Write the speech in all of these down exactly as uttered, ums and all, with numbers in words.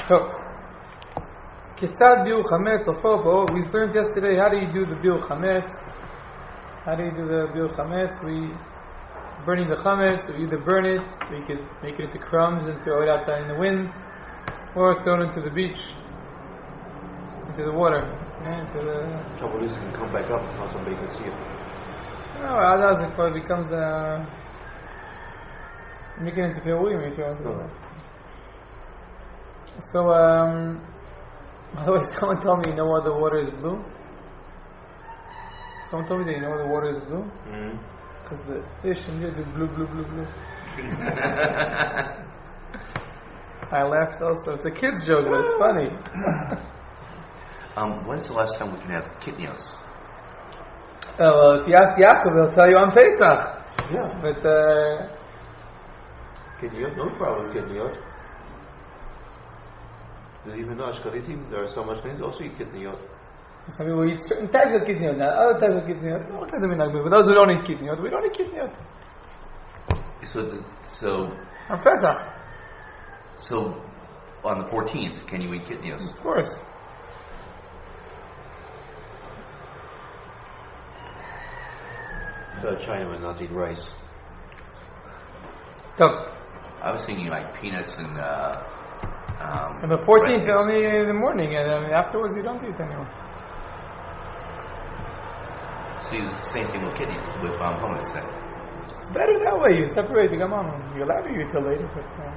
So, Kitzad Biur Chametz Lafo. We learned yesterday how do you do the Biur Chametz? How do you do the Biur Chametz? We burning the chametz, or either burn it, or you could make it into crumbs and throw it outside in the wind, or throw it into the beach, into the water. Yeah, into the. Trouble is, it can come back up and not somebody can see it. No, otherwise it becomes a. Make it into peruim if you want to do that. So, um, by the way, someone told me you know why the water is blue? Someone told me that you know why the water is blue? Mm-hmm. Because the fish in here do blue, blue, blue, blue. I laughed also. It's a kid's joke, but it's funny. um, when's the last time we can have kitnios? Oh, well, if you ask Yaakov, he'll tell you on Pesach. Yeah. But, uh... kitniot? No problem, kitniot. There's even no Ashkenazim, there are so much things also eat kitniot. Some people eat certain types of kidneyot, not other types of kidneyot. All kinds of minhagim. But those who don't eat kidneyot, we don't eat kidneyot. So, the, so on Pesach. So, on the fourteenth, can you eat kidneyot? Of course. So Chinamen not eat rice. So, I was thinking like peanuts and. Uh, um, on the fourteenth, only in the morning, and then afterwards you don't eat anymore. So it's the same thing with kidney, with um, hummus then. It's better that way. You separate the gamam. You're allowed to eat till later, but uh,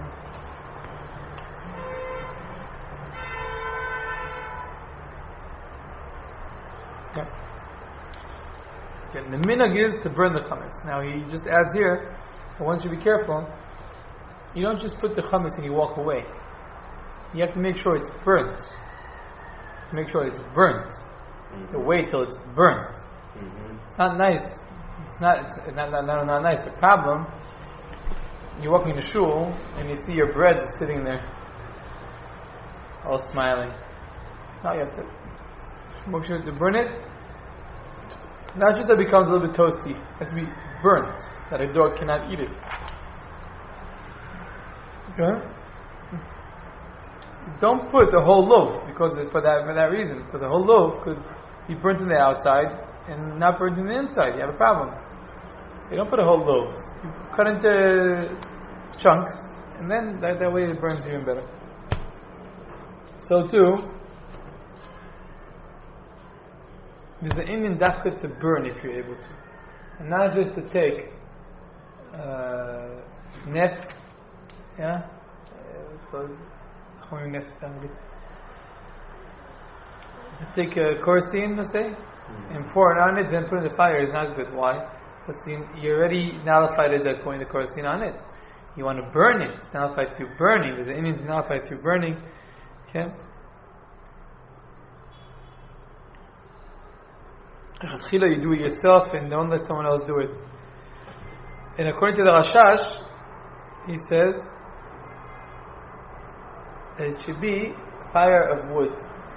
yeah. Okay, the minhag is to burn the chametz. Now he just adds here, but once you be careful, you don't just put the chametz and you walk away. You have to make sure it's burnt. Make sure it's burnt. Mm-hmm. To wait till it's burnt. Mm-hmm. It's not nice. It's not. It's not, not, not, not nice. The problem. You're walking to shul and you see your bread sitting there, all smiling. Now you have to make sure to burn it. Not just that it becomes a little bit toasty. It has to be burnt that a dog cannot eat it. Okay. Don't put a whole loaf because for that for that reason. Because a whole loaf could be burnt in the outside and not burnt in the inside. You have a problem. So you don't put a whole loaf. You cut into chunks, and then that, that way it burns even better. So too, there's an Indian dafka to burn if you're able to, and not just to take uh, neft, yeah, what's called neft. To take a kerosene, let's say, mm-hmm. and pour it on it, then put it in the fire is not good. Why? Because you already nullified it by pouring the kerosene on it. You want to burn it. It's nullified through burning. There's an Indian nullified through burning. Okay? You do it yourself and don't let someone else do it. And according to the Rashash, he says that it should be fire of wood.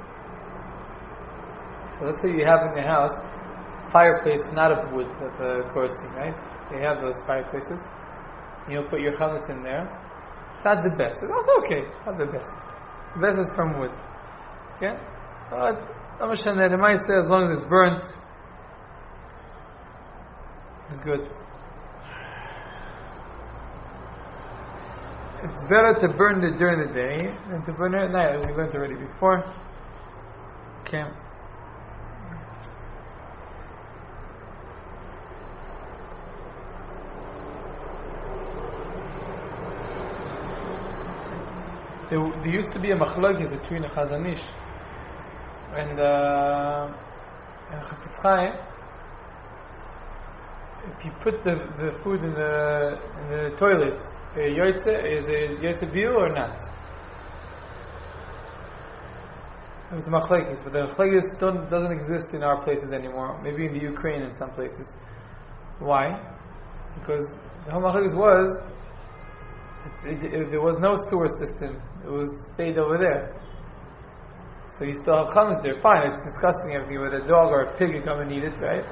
So let's say you have in your house fireplace not of wood, of uh, kerosene, right? They have those fireplaces. You'll put your chametz in there. It's not the best. It's also okay. It's not the best. The best is from wood. Okay? But the might say as long as it's burnt, it's good. It's better to burn it during the day than to burn it at night, as we learned already before. Okay. There, there used to be a machlokes between a Chazon Ish and uh, and Chafetz Chaim. If you put the, the food in the in the toilet, a yotze, is a yotze biur or not? It was a machlokes, but the machlokes don't doesn't exist in our places anymore. Maybe in the Ukraine in some places. Why? Because the whole machlokes was it, it, it, there was no sewer system. It was stayed over there. So you still have chametz there. Fine, it's disgusting everything, but a dog or a pig can come and eat it, right?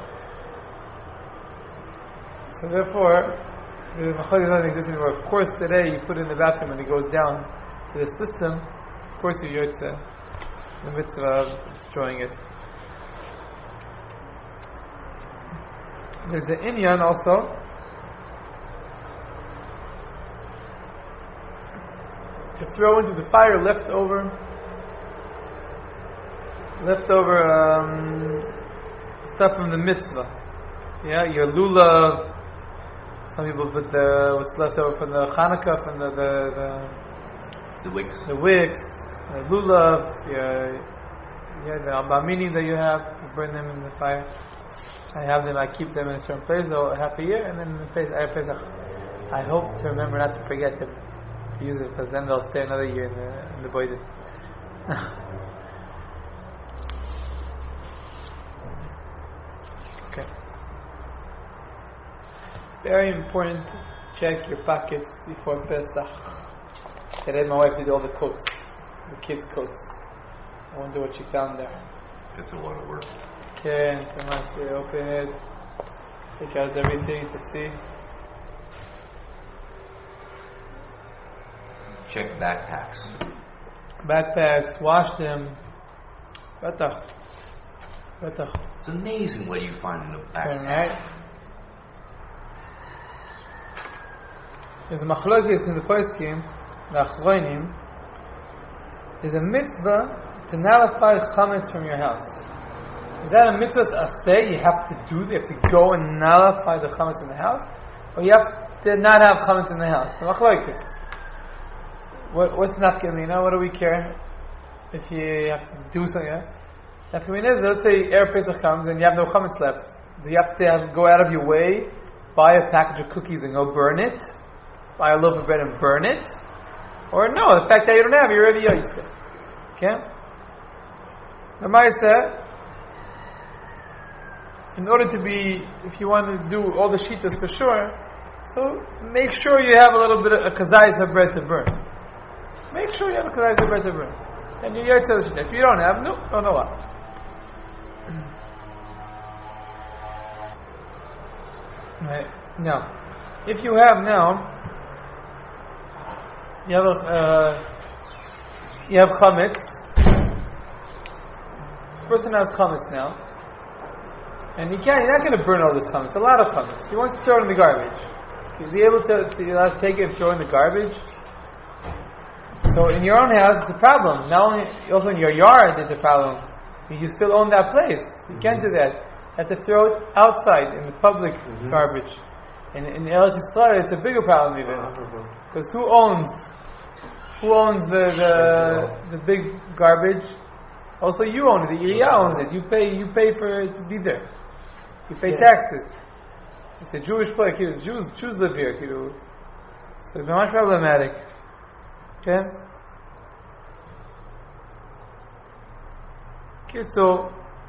So therefore, the machlokes doesn't exist anymore. Of course, today you put it in the bathroom and it goes down to the system. Of course you yotze the mitzvah of destroying it. There's an inyan also to throw into the fire leftover leftover um, stuff from the mitzvah. Yeah, your lulav. Some people put the what's left over from the Hanukkah, from the the the, the wicks, the wicks, the lulav, yeah, yeah, the albamini that you have to burn them in the fire. I have them. I keep them in a certain place, though, half a year, and then in the place, I Pesach. I hope to remember not to forget to, to use it, because then they'll stay another year in the in the boydin. Okay. Very important to check your pockets before Pesach. Today my wife did all the coats, the kids' coats. I wonder what she found there. It's a lot of work. Okay, and come on, so open it, take out everything to see. Check backpacks. Backpacks, wash them. Batach. Batach. It's amazing what you find in the backpack. Right? There's a machlokes in the poskim, the achronim. There's a mitzvah to nullify chametz from your house. Is that a mitzvah aseh? You have to do, you have to go and nullify the chametz in the house, or you have to not have chametz in the house? The machlokes. What, what's nafkamina? What do we care if you have to do something? Yeah? Nafkamina is, let's say Erev Pesach comes and you have no chametz left. Do you have to have, go out of your way, buy a package of cookies and go burn it? Buy a loaf of bread and burn it? Or no, the fact that you don't have, you're already yotzeh. Okay? The Ma'aseh, in order to be, if you want to do all the shitas for sure, so make sure you have a little bit of a kazayis of bread to burn. Make sure you have a kazayis of bread to burn. And you're yotzeh the shita. If you don't have, no, don't know what. Right. Now, if you have now, you have a, uh, you have chametz. Person has chametz now, and he can't. He's not going to burn all this chametz. A lot of chametz. He wants to throw it in the garbage. Is he able to, to, to take it and throw it in the garbage? So in your own house, it's a problem. Not only, also in your yard, it's a problem. You still own that place. You can't do that. You have to throw it outside in the public mm-hmm. garbage. And in Eretz Yisrael, it's a bigger problem even. Because who owns who owns the, the the big garbage? Also, you own it. The Iriya owns it. You pay you pay for it to be there. You pay yeah. taxes. It's a Jewish place. Jews Jews live here. So it's much problematic. Okay. Okay. So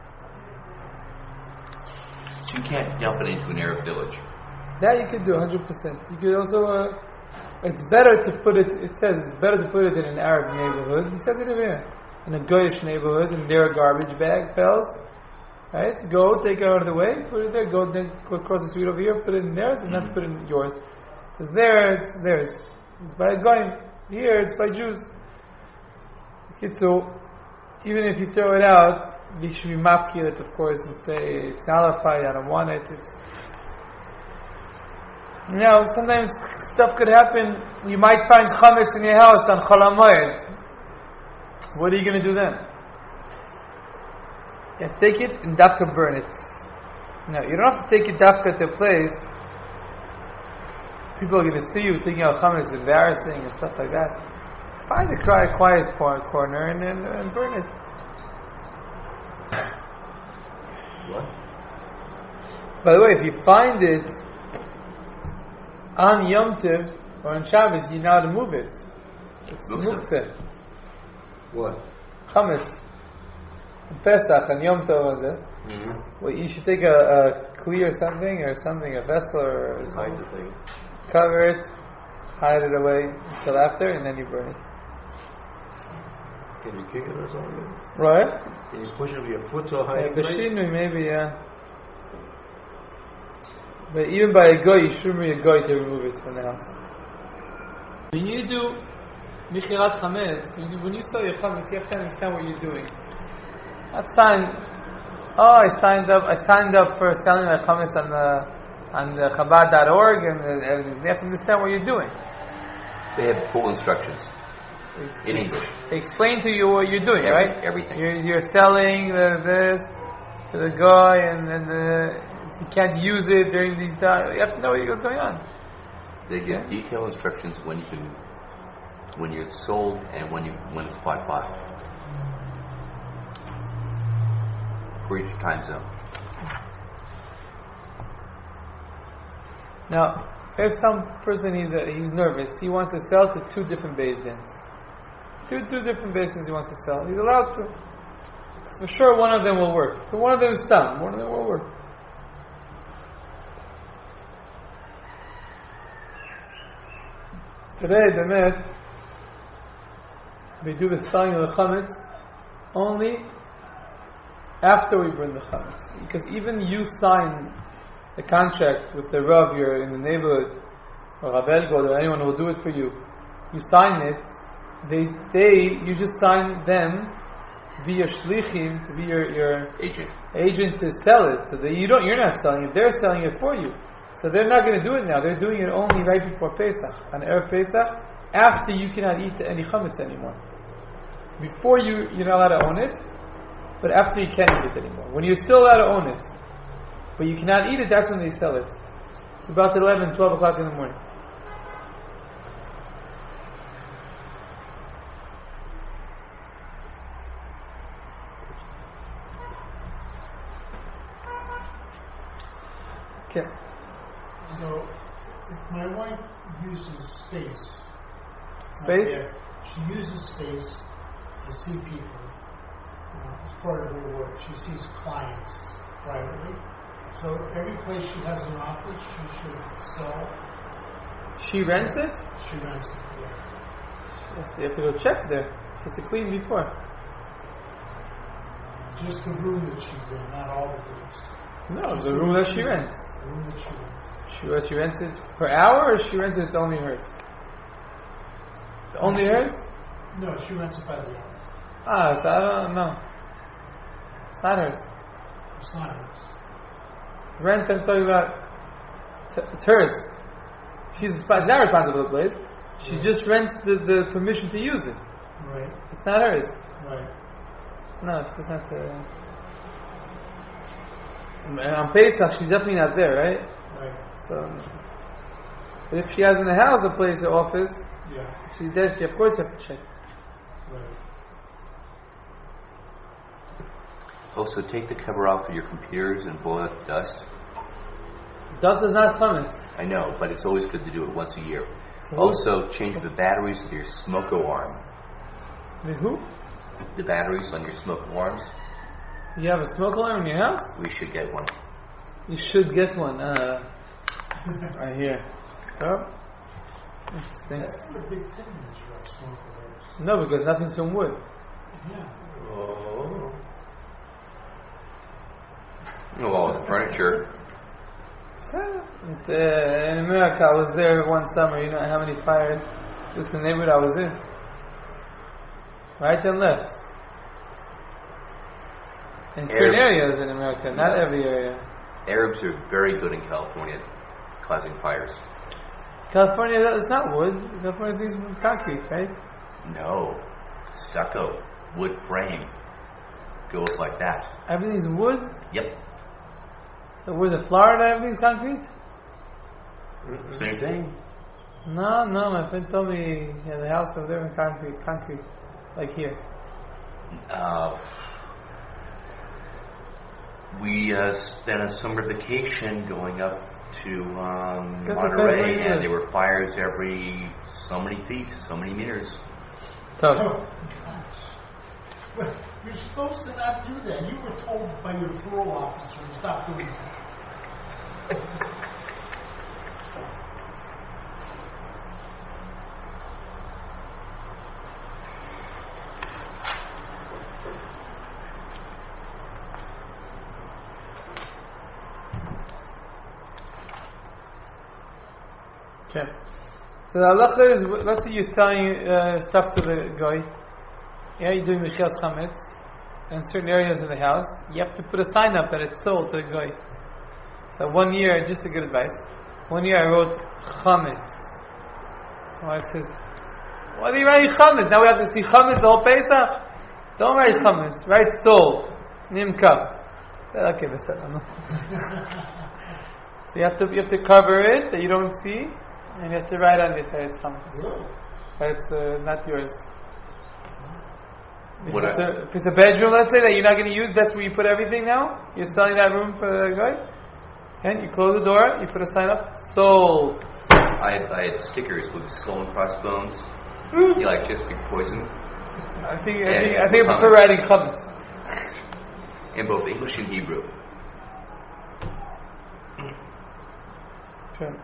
you can't dump it into an Arab village. That you could do one hundred percent. You could also, uh, it's better to put it, it says it's better to put it in an Arab neighborhood. He says it over here. In a Goyish neighborhood, in their garbage bag, bells. Right? Go, take it out of the way, put it there, go, then go across the street over here, put it in theirs, and mm-hmm. not put it in yours. Because there, it's theirs. It's by Goyim. Here, it's by Jews. Okay, so, even if you throw it out, you should be mafkir it, of course, and say, it's nullified, I don't want it, it's You know, sometimes stuff could happen. You might find chametz in your house on Chol HaMoed. What are you going to do then? Yeah, take it and dafka burn it. No, you don't have to take it dafka to a place. People are going to see you taking out chametz, it's embarrassing and stuff like that. Find a quiet, quiet corner and, and, and burn it. What? By the way, if you find it on Yom Tov or on Shabbos, you know how to move it. It's muktzeh. What? Chametz. On Pesach, on Yom Tov, was it? Mm-hmm. Well, you should take a, a clear something or something, a vessel or something. Hide the thing. Cover it, hide it away until after, and then you burn it. Can you kick it or something? Right? Can you push it with your foot so high? Yeah, Bashinu, maybe, yeah. But even by a goy, you shouldn't be a goy to remove it from the house. When you do Michirat chametz. When you- When you sell your chametz, you have to understand what you're doing. That's time. Oh, I signed up. I signed up for selling my chametz on the on the Chabad dot org, and, and you have to understand what you're doing. They have full instructions in English. They explain to you what you're doing, Every- right? everything. You're, you're selling the, this to the guy, and then the, you can't use it during these times. You have to know what's going on. They give detailed instructions when you can, when you're sold and when you when it's bought by. For each time zone. Now, if some person he's uh, he's nervous, he wants to sell to two different beis dins. Two two different beis dins he wants to sell. He's allowed to. Because for sure one of them will work. But one of them is done. One of them will work. Today, the Met, we do the selling of the chametz only after we burn the chametz. Because even you sign the contract with the Rav, you're in the neighborhood, or Rav Elgod, or anyone who will do it for you, you sign it, they, they, you just sign them to be your shlichim, to be your, your Agent. agent to sell it. So that you don't, you're not selling it, they're selling it for you. So they're not going to do it now, they're doing it only right before Pesach, on Erev Pesach, after you cannot eat any chametz anymore. Before you, you're not allowed to own it, but after you can't eat it anymore. When you're still allowed to own it, but you cannot eat it, that's when they sell it. It's about eleven, twelve o'clock in the morning. Okay. So, if my wife uses space, Space? out there, she uses space to see people. Uh, as part of her work, she sees clients privately. So, every place she has an office, she should sell. She rents it? She rents it. Yeah. Yes, you have to go check there. It's a clean before. Just the room that she's in, not all the rooms. No, the room that she rents. The room that she rents. She, what, she rents it per hour, or she rents it, it's only hers? It's only hers? No, she rents it by the hour. Ah, so I don't know. It's not hers. It's not hers. Rent, I'm talking about, it's- it's hers. She's, she's not responsible for the place. She Right. just rents the, the permission to use it. Right, It's not hers. right. No, she's not. Uh, and on Pesach, she's definitely not there, right? Right. So, but if she has in the house a place, an office, Yeah. if she's there, she of course you have to check. Right. Also, take the cover off of your computers and blow out the dust. Dust is not chametz. I know, but it's always good to do it once a year. So Also, change the batteries of your smoke alarm. The who? The batteries on your smoke alarms, You have a smoke alarm in your house? we should get one. You should get one. Uh, right here. Oh, interesting. That's not a big thing in Israel, smoke alarms. No, because nothing's from wood. Yeah. Oh. Well, the furniture. So, it, uh, in America, I was there one summer. You know how many fires? Just the neighborhood I was in. Right and left. In certain Arab- areas in America, not every area. Arabs are very good in California causing fires. California, it's not wood. California things with concrete, right? No. Stucco. Wood frame. Goes like that. Everything's wood. Yep. So where's it? Florida? Everything's concrete? Same thing. No, no. My friend told me he had a house over there in concrete, concrete, like here. Uh, we uh, spent a summer vacation going up to um, Good, Monterey, because we and live. there were fires every so many feet, so many meters. Tough. Oh, gosh. But you're supposed to not do that. You were told by your parole officer to stop doing that. Okay. So the halacha is, let's say you're selling uh, stuff to the guy. Yeah, you're doing mechias chametz in certain areas of the house. You have to put a sign up that it's sold to the guy. So one year, just a good advice. One year I wrote chametz. My wife says, "What are you writing chametz? Now we have to see chametz the whole Pesach? Don't write chametz. Write sold. Nimka." Okay, that's it. So you have to you have to cover it that you don't see. And you have to write on it that it's chametz. Really? But it's uh, not yours. If What it's, I- a, if it's a bedroom, let's say, that you're not going to use, that's where you put everything now. You're selling that room for the guy. And you close the door, you put a sign up, sold. I had, I had stickers with skull and crossbones. You like just be poison I think I Yeah, think, yeah, I, think I prefer chametz. writing chametz. in both English and Hebrew. Okay.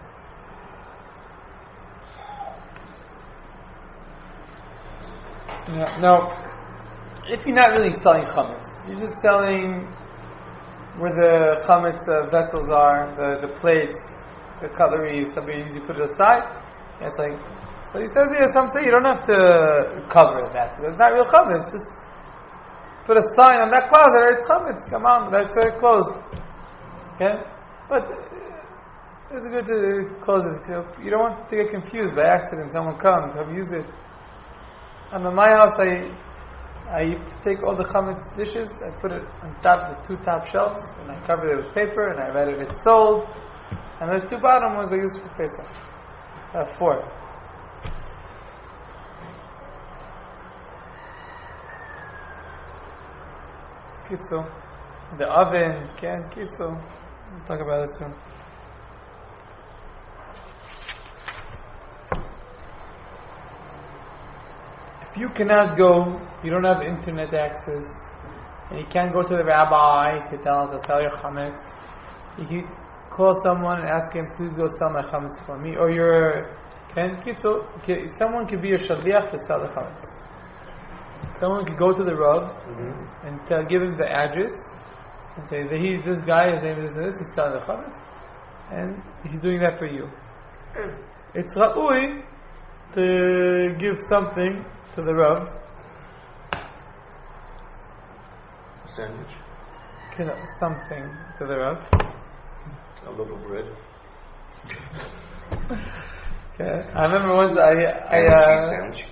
Yeah. Now, if you're not really selling chametz, you're just selling where the chametz uh, vessels are, the, the plates, the cutlery, stuff you usually put it aside. And it's like, so he says here, some say you don't have to cover that. It's not real chametz. Just put a sign on that closet. It's chametz. Come on, that's uh, closed. Okay, but uh, it's good to close it. You know, you don't want to get confused by accident. Someone comes, have used it. And in my house, I I take all the chametz dishes, I put it on top, the two top shelves, and I cover it with paper, and I write it, it's sold. And the two bottom ones I use for Pesach. I have four. Kitzo. The oven, can Kitzo. We'll talk about it soon. If you cannot go, you don't have internet access, and you can't go to the rabbi to tell him to sell your chametz, you can call someone and ask him, please go sell my chametz for me. Or your, can, so, okay, someone could be your shaliach to sell the chametz. Someone could go to the Rav mm-hmm. and tell, give him the address and say, he, this guy, his name is this, he's selling the chametz, and he's doing that for you. It's ra'ui to give something to the Rav. Sandwich. You know, something to the Rav. A loaf of bread. Okay. I remember once I, I uh, Sandwich.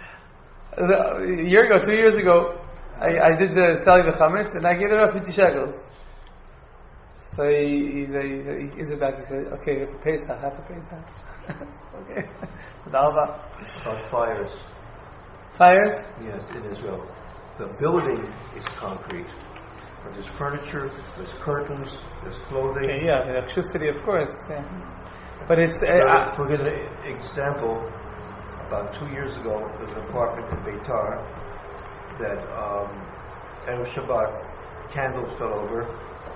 a year ago, two years ago, I, I did the selling the chametz, and I gave the Rav fifty shekels. So he, he's a, he's a, he gives it back. He said, "Okay, half a Pesach, half a Pesach." Okay. About fires. Fires? Yes, in Israel. The building is concrete. But there's furniture, there's curtains, there's clothing. Okay, yeah, the electricity, of course. Yeah. But it's. Uh, Uh, uh, for an example, about two years ago, there was an apartment in Beitar that um, Erev Shabbat, candles fell over,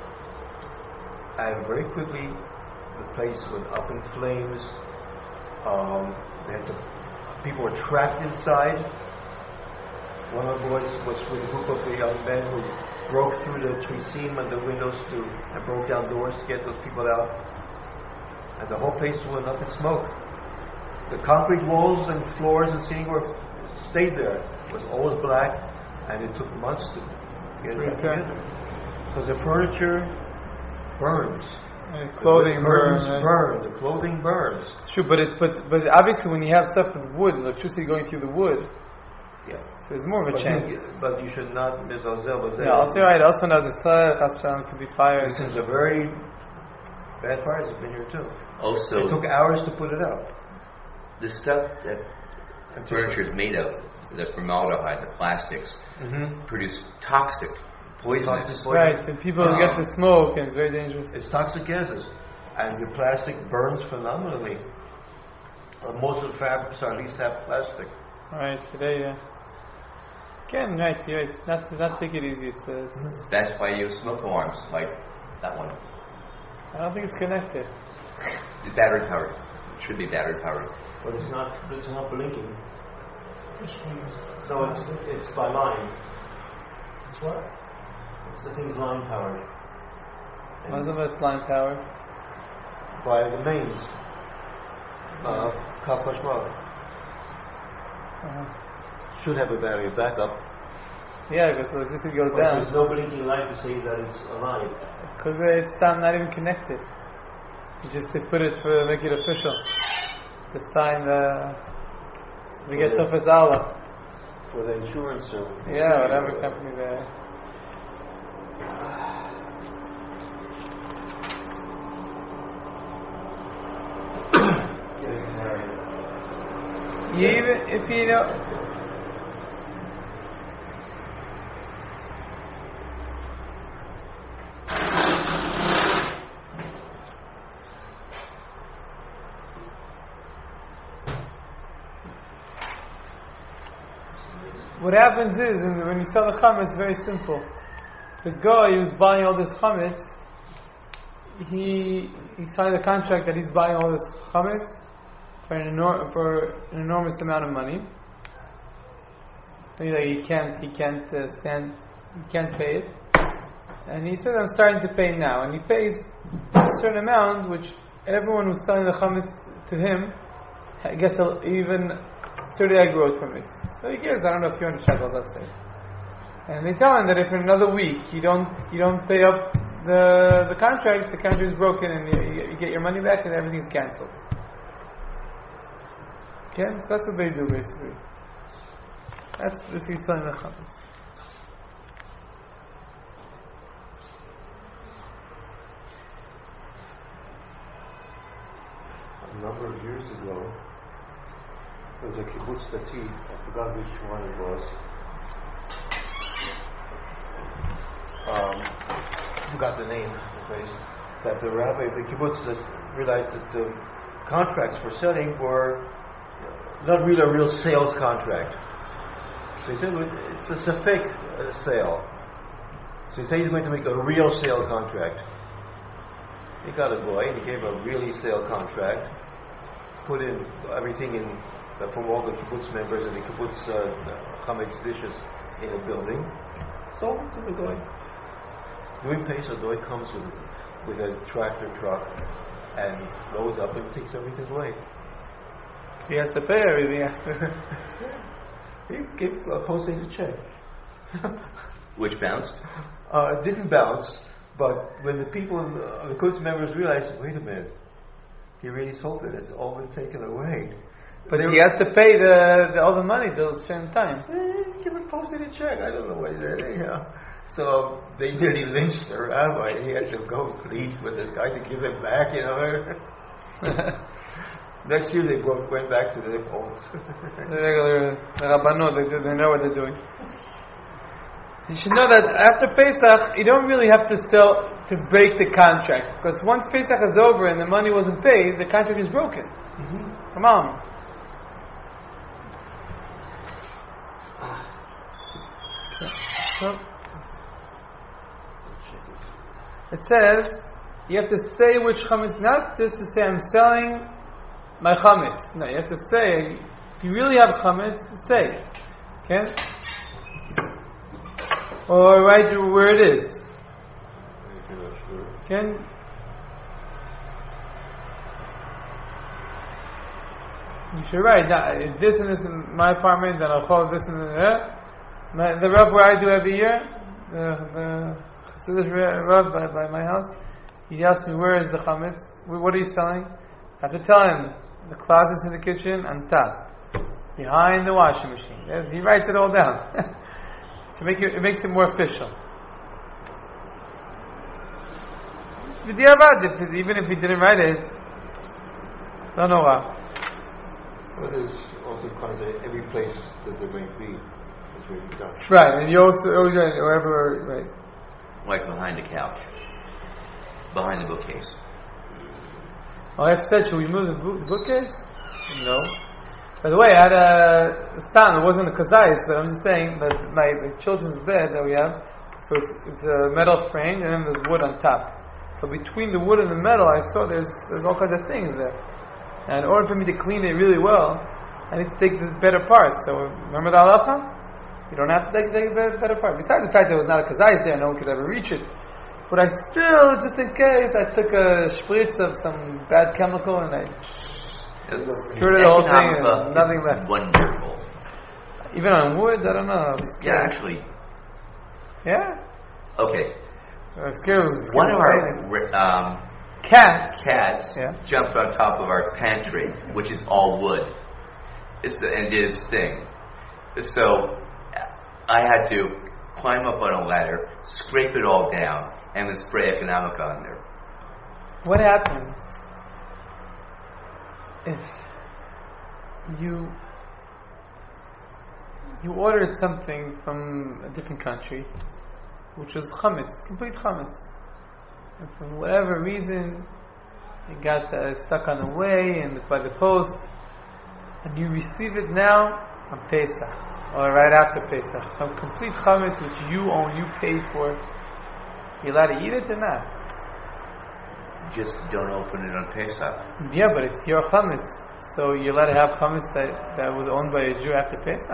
and very quickly the place went up in flames. Um, they had to, people were trapped inside. One of the boys was with a group of the young men who broke through the twisim and the windows to and broke down doors to get those people out. And the whole place went up in smoke. The concrete walls and floors and ceiling were stayed there. It was always black, and it took months to get it Okay. together. Because the furniture burns. uh, clothing the curtains burn. burn. The clothing burns. It's true, but it's but but obviously when you have stuff with wood, electricity going through the wood, Yeah. so there's more of a But chance. you, but you should not misazel. Yeah, also right. Also know the sun could be fires. This is a very bad fires have been here too. Also, It took hours to put it out. the stuff that furniture is made of, the formaldehyde, the plastics, Mm-hmm. produce toxic, poisonous. Toxic poison. Right, and people Um, get the smoke, and it's very dangerous. It's toxic gases, and the plastic burns phenomenally. Uh, most of the fabrics are at least have plastic. Right today, yeah. Again, right, yeah, it's not not take it easy. It's, uh, it's That's why you use smoke alarms, like that one. I don't think it's connected. It's battery powered. It should be battery powered. But it's not. It's not blinking. Which means So it's it's by line. it's what? It's the thing's line powered. And Most of it's line power. By the mains. uh, Kaf Hashmal. Uh-huh. Should have a battery backup. Yeah, because electricity goes But down. there's no blinking light to say that it's alive. Because it's time not even connected. You just to put it for make it official. This time uh, we get the- Tofes Allah. For the insurance. Uh, Yeah, whatever company there. You even if you know. What happens is, in the, when you sell the chametz, it's very simple. The guy who's buying all this chametz, he he signed a contract that he's buying all this chametz for an, enor- for an enormous amount of money. So you know, he can't he can't uh, stand he can't pay it, and he said, "I'm starting to pay now," and he pays a certain amount, which everyone who's selling the chametz to him gets a, even thirty growth from it. So he gives, I don't know, a few hundred shekels, let's say. And they tell him that if in another week you don't you don't pay up the the contract, the contract is broken and you, you get your money back and everything's cancelled. Okay, so that's what they do basically. That's basically selling the chametz. A number of years ago, there was a kibbutz dati, I forgot which one it was. Um, forgot the name of the place. That the rabbi of the kibbutz just realized that the contracts for selling were not really a real sales contract. So he said it's a safek uh, sale. So he said he's going to make a real sale contract. He got a boy and he gave a really sale contract. Put in everything in uh, from all the kibbutz members and the kibbutz uh, chametz dishes in a building. Sold it to the guy. Doing Pesach, the guy comes with with a tractor truck and loads up and takes everything away. He has to pay everything. He has to. He gave uh, posting a check. Which bounced? Uh, it didn't bounce, but when the people, uh, the kibbutz members realized, wait a minute, he really sold it. It's all been taken away. But he has to pay the, the all the money till a certain time. Eh, give him posted a check. I don't know what he did. You know. So they nearly lynched the rabbi. He had to go plead with the guy to give it back. You know. Next year they both went back to their homes. The regular the Rabbanot, they, do- they know what they're doing. You should know that after Pesach, you don't really have to sell to break the contract, because once Pesach is over and the money wasn't paid, the contract is broken. Mm-hmm. Come on. So, it says you have to say which chametz, not just to say I'm selling my chametz. No, you have to say, if you really have chametz, say, okay? Or write where it is. If you're not sure. Okay? You should write, now, if this and this in my apartment, then I'll call this and that. My, the Rav where I do every year, the, the Hasidic Rav by, by my house, he asked me, where is the chametz? What are you selling? I have to tell him, the closets in the kitchen on top, behind the washing machine. There's, he writes it all down. to make it, it makes it more official. If, even if he didn't write it, don't know why. Well, there's also concept every place that there may be is where you go. Right, and you also, always write wherever, right. Like behind the couch. Behind the bookcase. Oh, I've said, should we move the book, bookcase? No. By the way, I had a stand, it wasn't a kazayis, but I'm just saying that my the children's bed that we have, so it's, it's a metal frame and then there's wood on top. So between the wood and the metal, I saw there's there's all kinds of things there. And in order for me to clean it really well, I need to take this bed apart. So remember the halacha? You don't have to take, take the bed apart. Besides the fact that it was not a kazayis there, no one could ever reach it. But I still, just in case, I took a spritz of some bad chemical and I It's Screwed the whole thing Hanukkah and nothing is left. Wonderful. Even on wood, I don't know. I was Yeah, scared. actually. Yeah? Okay. I was scared. It was One of scared. our um, Cats. cats Yeah. jumped on top of our pantry, which is all wood, it's the, and did his thing. So I had to climb up on a ladder, scrape it all down, and then spray Economica on there. What happens if you you ordered something from a different country, which was chametz, complete chametz, and for whatever reason it got uh, stuck on the way and by the post, and you receive it now on Pesach or right after Pesach, some complete chametz which you own, you paid for. You allowed to eat it or not? Just don't open it on Pesach. Yeah, but it's your chametz, so you're allowed to have chametz that, that was owned by a Jew after Pesach.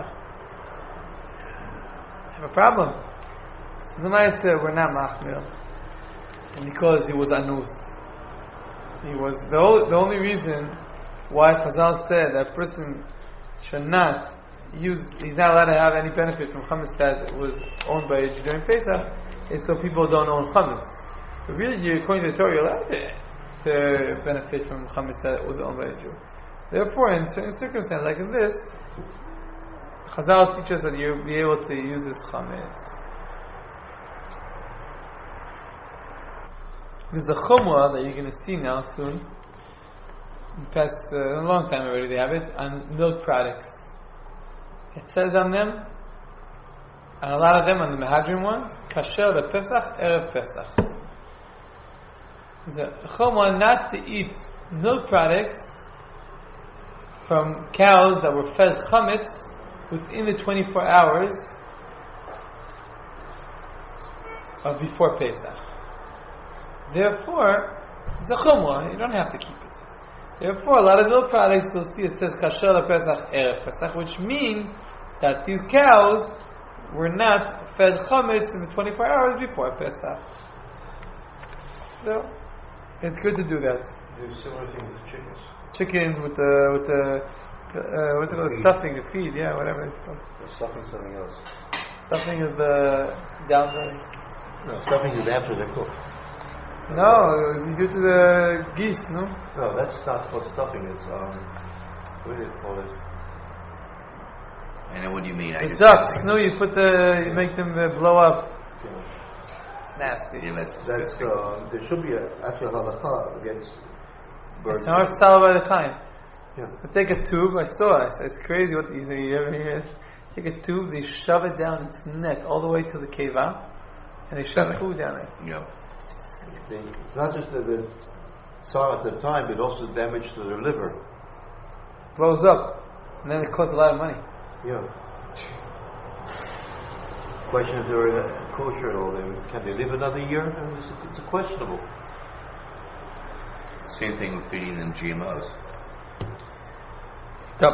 I have a problem. So the Meister, we're not machmir, and because he was anus, he was the o- the only reason why Chazal said that person should not use, he's not allowed to have any benefit from chametz that was owned by a Jew during Pesach, is so people don't own chametz. But really, you're, according to the Torah, you're allowed to, to benefit from chametz that was owned by a Jew. Therefore, in certain circumstances like in this, Chazal teaches that you'll be able to use this chametz. There's a chumrah that you're going to see now soon. In the past uh, a long time already, they have it on milk products. It says on them, and a lot of them on the Mehadrin ones, kasher lePesach, erev Pesach. There's a chumrah not to eat milk products from cows that were fed chametz within the twenty-four hours of before Pesach. Therefore, it's a chumrah, you don't have to keep it. Therefore, a lot of milk products, you'll see it says kasher lePesach, erev Pesach, which means that these cows were not fed chametz in the twenty-four hours before Pesach. So, it's good to do that. There's similar thing with chickens. Chickens with the with the uh, what's it called? Feed. Stuffing, the feed, yeah, whatever it's called. The stuffing something else. Stuffing is the down the. No, stuffing is after they're cooked. No, you do to the geese, no? No, that's not called stuffing. It's um, what do they call it? I know what you mean. I The just ducks, no, you put the, you make them uh, blow up. Yeah. It's nasty. Yeah, that's That's disgusting. uh, there should be a actual halacha against birds. It's hard to tell by the time. Yeah. They take a tube, I saw it, it's crazy what these, you ever hear? Take a tube, they shove it down its neck all the way to the keva, and they shove food down it. You know, They, it's not just that the saw at the time, but also damage to their liver. Blows up, and then it costs a lot of money. Yeah. Question if they're uh, kosher at all. They, can they live another year? And It's, it's a questionable. same thing with feeding them G M Os. So,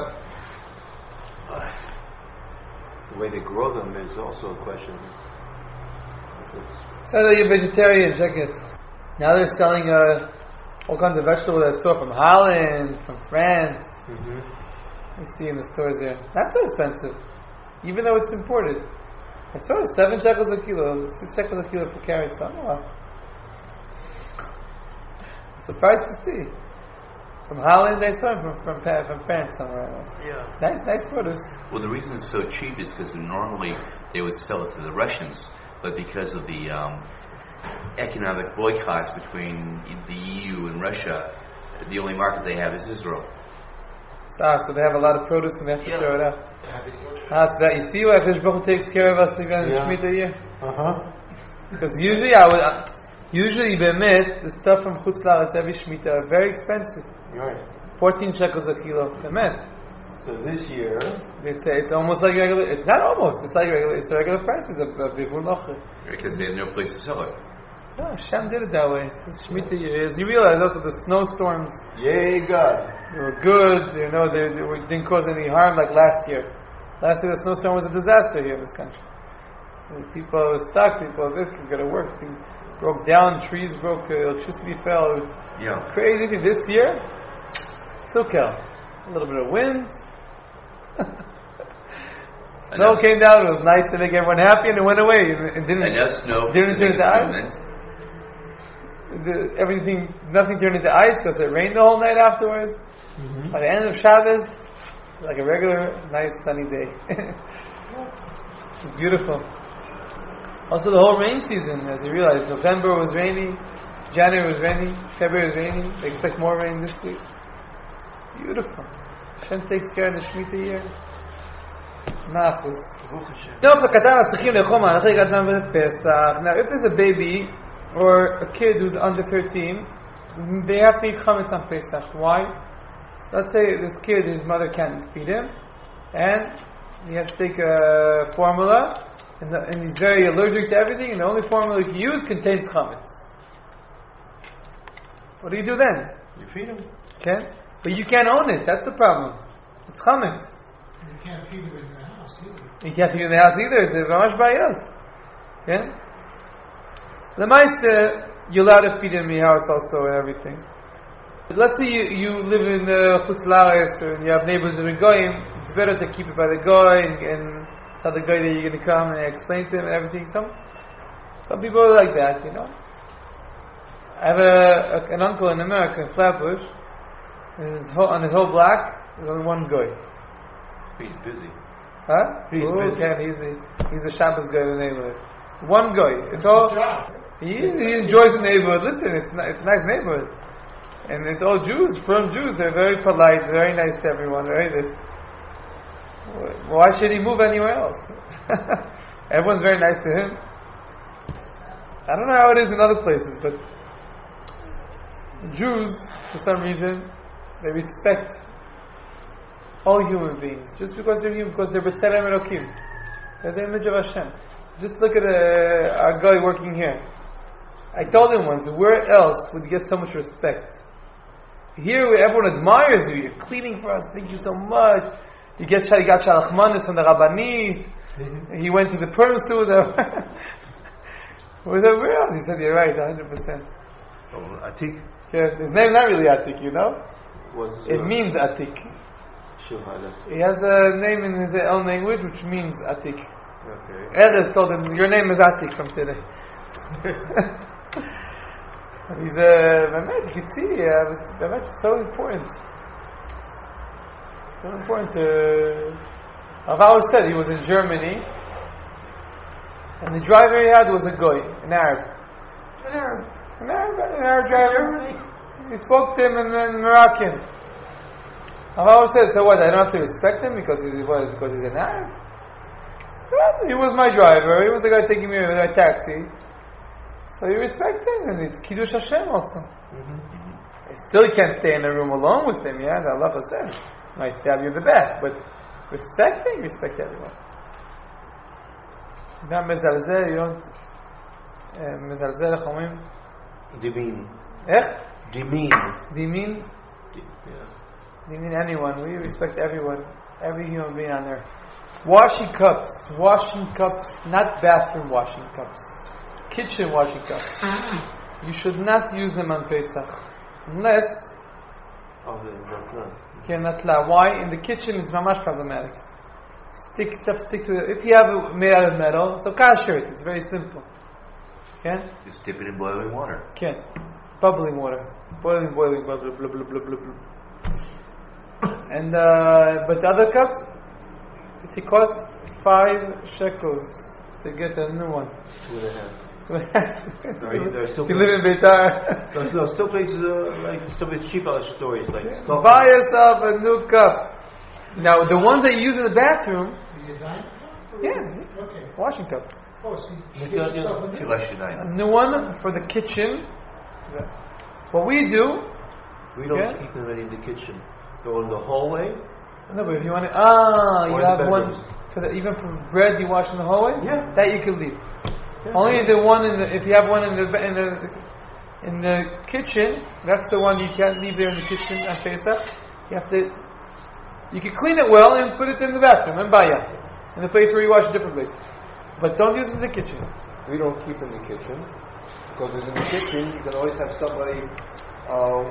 The way they grow them is also a question. If it's- so that you're vegetarian, check it. Now they're selling uh, all kinds of vegetables I saw from Holland, from France. You see in the stores here. Not so expensive, even though it's imported. I saw it seven shekels a kilo, six shekels a kilo for carrots. I don't know. Surprised to see. From Holland, I saw it from from, Pa- from France somewhere. Yeah. Nice, nice produce. Well, the reason it's so cheap is because normally they would sell it to the Russians, but because of the um, economic boycotts between the E U and Russia, the only market they have is Israel. Ah, so they have a lot of produce and they have to Yeah. throw it out. Ah, so that you see why Akash Baruch Hu takes care of us even in Yeah. Shemitah year? Uh huh. Because usually I would, uh, usually Bemet, the stuff from Chutz La'aretz every Shemitah are very expensive. Right. fourteen shekels a kilo. Bemet. So this year, It's it's almost like regular. It's not almost. It's like regular. It's the regular prices of of Bivur Nocher. Because they have no place to sell it. No, Hashem did it that way. It's Shemitah year. As you realize, also the snowstorms yay God. they were good. You know, they, they were, didn't cause any harm like last year. Last year the snowstorm was a disaster here in this country. And people were stuck. People this could go to work. Things broke down. Trees broke. Uh, electricity fell. It was Yeah. crazy thing. This year, still kill. a little bit of wind. Snow came down. It was nice to make everyone happy, and it went away. It didn't. Enough snow. Didn't turn into ice. The, everything, nothing turned into ice because it rained the whole night afterwards. Mm-hmm. By the end of Shabbos, like a regular, nice sunny day. It's beautiful. Also, the whole rain season, as you realize, November was rainy, January was rainy, February was rainy. They expect more rain this week. Beautiful. Hashem takes care of the Shemitah year. Ma'afuz. Now, if there's a baby or a kid who's under thirteen, they have to eat chametz on Pesach. Why? So let's say this kid, his mother can't feed him, and he has to take a formula, and, the, and he's very allergic to everything, and the only formula he can use contains chametz. What do you do then? You feed him. Okay? But you can't own it, that's the problem. It's chametz. You can't feed him in the house either. You can't feed him in the house either, it's a mamash bayot. Okay? The Meister, you're allowed to feed him in your house also and everything. But let's say you, you live in uh, Chutz La'aretz, or you have neighbors who are goyim. It's better to keep it by the goy and, and tell the guy that you're going to come and explain to him and everything. Some some people are like that, you know. I have a, a, an uncle in America, in Flatbush, and his whole, on his whole block, there's only one goy. He's busy. Huh? He's oh, busy. Okay, he's the he's the Shabbos guy in the neighborhood. One guy. It's all. Job. He, he enjoys the neighborhood. Listen, it's not, it's a nice neighborhood, and it's all Jews, firm Jews. They're very polite, very nice to everyone. Very this. Why should he move anywhere else? Everyone's very nice to him. I don't know how it is in other places, but Jews, for some reason, they respect all human beings just because they're human, because they're B'Tselem Elokim. They're the image of Hashem. Just look at a, a guy working here. I told him once, where else would you get so much respect? Here, where everyone admires you. You're cleaning for us. Thank you so much. You get you got Shalachmanis from the Rabbanit. Mm-hmm. He went to the Purim Suda. Was everywhere else? He said, "You're right, one hundred percent." Oh, Atik. Yeah, his name not really Atik, you know. Was it uh, means Atik. Shulchan. He has a name in his own language which means Atik. Okay. Erez told him, "Your name is Atik from today." He's a Mehmet. You can see, uh, it's, Mehmet is so important. So important to. Rav Auer said he was in Germany, and the driver he had was a goy, an Arab, an Arab, an Arab, an Arab driver. He spoke to him in, in Moroccan. Rav Auer said, "So what? I don't have to respect him because he's what? Because he's an Arab." Well, he was my driver. He was the guy taking me with my taxi. So you respect him, and it's Kiddush Hashem also. Mm-hmm. I still can't stay in a room alone with him, yeah, the Allah said. I stab you in the back, but respecting, respect everyone. Now, mezalzel, you don't... mezalzel, איך אומרים? Dimin. איך? Dimin. Dimin? Yeah. Dimin anyone. We respect everyone. Every human being on earth. Washing cups. Washing cups. Not bathroom washing cups. Kitchen washing cups. You should not use them on Pesach. Unless... Oh, the natla. Natla. Why? In the kitchen it's mamash problematic. Stick stuff, stick to it. If you have it made out of metal, so kasher it. It's very simple. Okay? Just dip it in boiling water. Okay. Bubbling water. Boiling, boiling, bubbling, blah, blah, blah, blah, blah. And, uh, but other cups, it cost five shekels to get a new one. Two and a half. Two and a half. Sorry, there are still you live in Beitar. no, no, still places uh, like still places cheap out stories like Yeah. stuff. Buy yourself a new cup. Now the ones that you use in the bathroom, The design? yeah, Okay. washing cup. Oh, so you But get the- yourself a new- Tefillah A Shinaim. new one for the kitchen. What we do, We don't Yeah. keep them in the kitchen. Go in the hallway. no, but if you want to, ah, Or you in the have one bedrooms. for the even for bread you wash in the hallway. Yeah. That you can leave. Yeah. Only the one in the if you have one in the in the in the kitchen, that's the one you can't leave there in the kitchen on Pesach. You have to. You can clean it well and put it in the bathroom and baya, in the place where you wash a different place. But don't use it in the kitchen. We don't keep in the kitchen because in the kitchen you can always have somebody uh,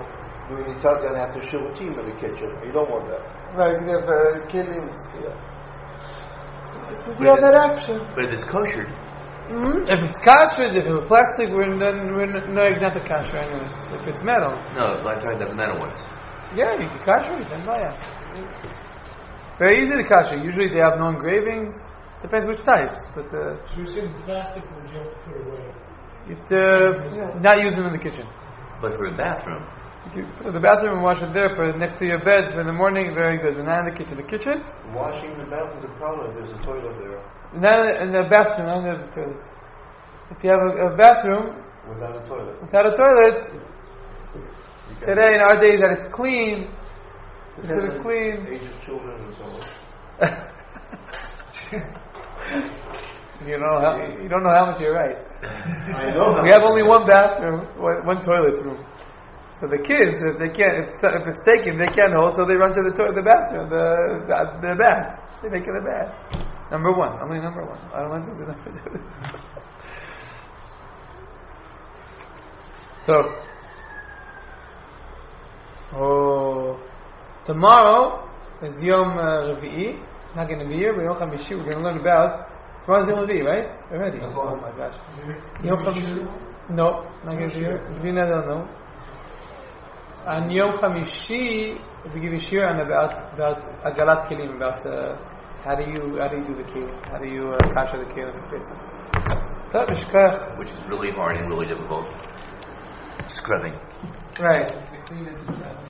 doing the talk and have to show a team in the kitchen. You don't want that. Right, you have uh, kilim. Yeah. So you have that option. But if it's kosher, Mm-hmm. If it's kosher, if it's plastic, we're then we're no, not the kosher anyways. If it's metal, no, I'm talking about the metal ones. yeah, you can kosher it. Then buy it. Very easy to kosher. Usually they have no engravings. Depends which types, but uh, So you said plastic, would you have to put away? you have to yeah, not use them in the kitchen. But for the bathroom, You can put it in the bathroom and wash it there, put it next to your bed for in the morning. Very good. But not in the kitchen. The kitchen, Washing the bathroom is a problem if there's a toilet there not in the bathroom, not in the toilet. If you have a, a bathroom without a toilet. without a toilet, You can- today in our days that it's clean, instead Depends of on clean. age of children and so on. You know how you don't know how much you're right. I know. how We have much- only one bathroom, one, one toilet room. So the kids, if they can't, if, if it's taken, they can't hold, so they run to the toilet, the bathroom, the the, the bath. They make it a bath. Number one, only number one. I don't want to do number two. So, oh, tomorrow is Yom uh, Revi'i. Not going to be here, but Yom Chamishi. We're going to learn about. Tomorrow's Yom Revi'i, right? Already. Oh my gosh. Yom Chamishi. No, not going to be here. Rina don't know. On Yom Chamishi, we give a shir on about about Agalat Kelim, about uh, how do you how do you do the kelim, how do you uh, kasher the kelim in Pesach. So, mishkach. which is really hard and really difficult. Scrubbing. Right.